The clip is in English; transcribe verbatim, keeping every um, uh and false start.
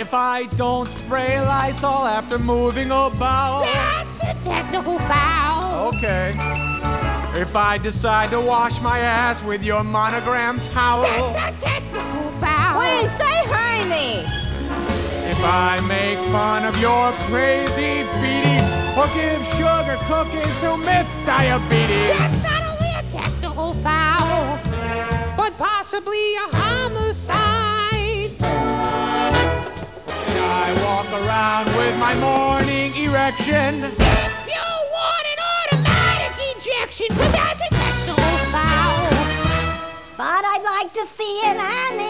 If I don't spray Lysol after moving about. That's a technical foul. Okay. If I decide to wash my ass with your monogram towel. That's a technical foul. Please say hi me. If I make fun of your crazy feety or give sugar cookies to Miss Diabetes. That's not only a technical foul, but possibly a homicide. I walk around with my morning erection. You want an automatic ejection, but that's a technical foul. But I'd like to see it and